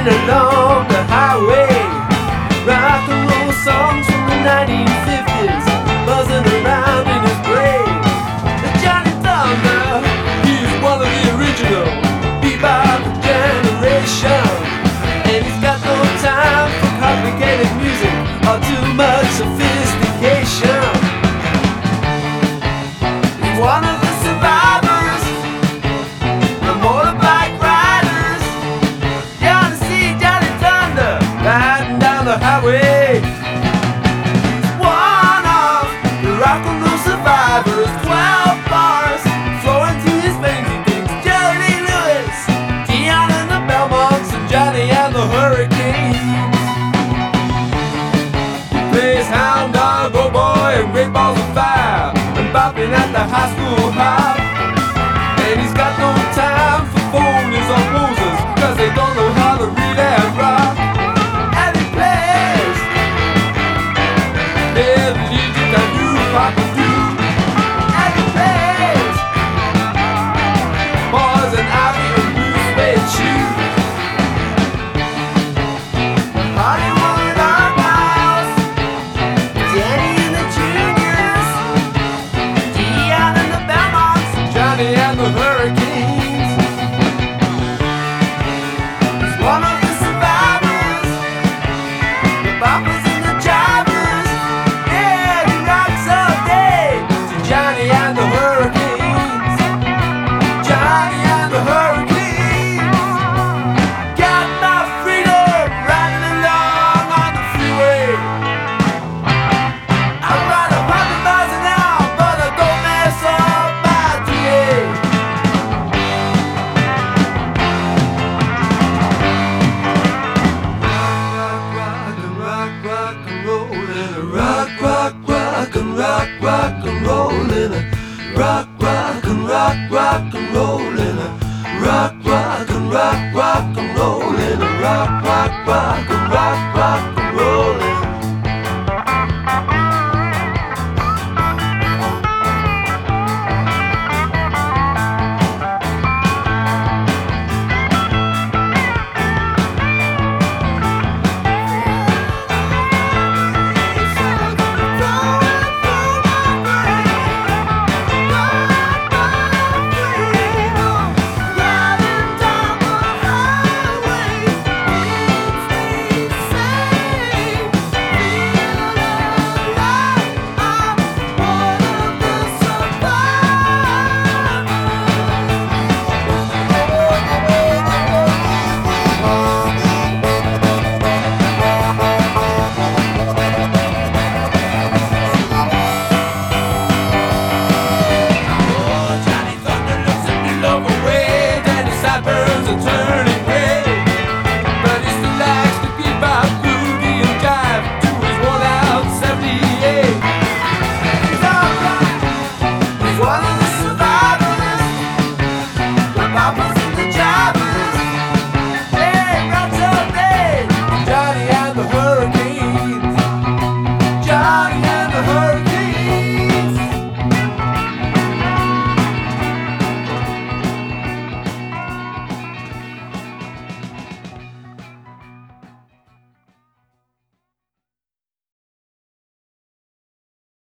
along the highway. Rock and roll songs from the 1950s buzzing around in his brain. Johnny Thunder, he's one of the original bebop generation, and he's got no time for complicated music or too much sophistication. He's one of the survivors, the motorbike riders. You ought to see Johnny Thunder riding down the highway. He's one of the rock and roll survivors. 12 bars flowing through his veins. He thinks Jerry Lee Lewis, Dion and the Belmonts, and Johnny and the Hurricanes. He plays hound dog, oh boy, and great balls of fire, and bopping at the high school hop. And he's got no time for phonies or posers, 'cause they don't know how to read and rock. And he plays Egypt and you Papa do. And he plays Poison Ivy and blue suede shoes. Hollywood Argyles, Danny and the Juniors, Dion and the Belmonts, Johnny and the Hurricanes. He's one of the survivors, the boppers and the jivers. Yeah, he rocks all day to Johnny and the Hurricanes. Johnny and the Hurricanes. Got my freedom riding along on the freeway. I ride 100 miles an hour, but I don't mess up my DA. Rock and rollin', rock and rollin', rock and rollin', rock and rollin', rock and rollin', rock and rollin', rock and rollin'.